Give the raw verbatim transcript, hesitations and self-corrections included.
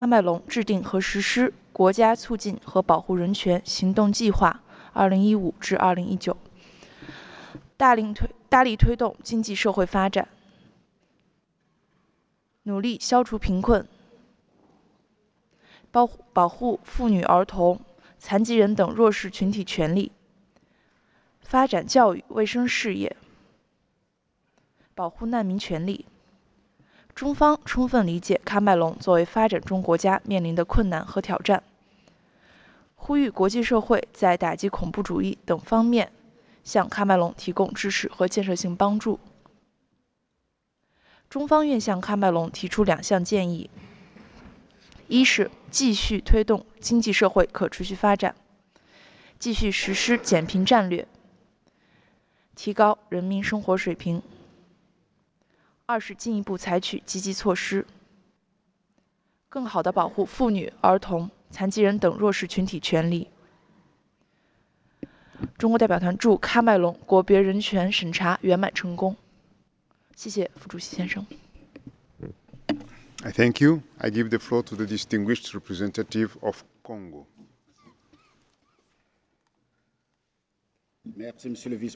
喀麦隆制定和实施国家促进和保护人权行动计划 二零一五至二零一九， 大力推大力推动经济社会发展，努力消除贫困，保保护妇女、儿童、残疾人等弱势群体权利，发展教育、卫生事业，保护难民权利。中方充分理解喀麦隆作为发展中国家面临的困难和挑战，呼吁国际社会在打击恐怖主义等方面向喀麦隆提供支持和建设性帮助。中方愿向喀麦隆提出两项建议：一是继续推动经济社会可持续发展，继续实施减贫战略，提高人民生活水平；二是进一步采取积极措施，更好地保护妇女、儿童、残疾人等弱势群体权利。中国代表团祝喀麦隆国别人权审查圆满成功。谢谢副主席先生。 I thank you. I give the floor to the distinguished representative of Congo. Merci, Monsieur le Vice-président.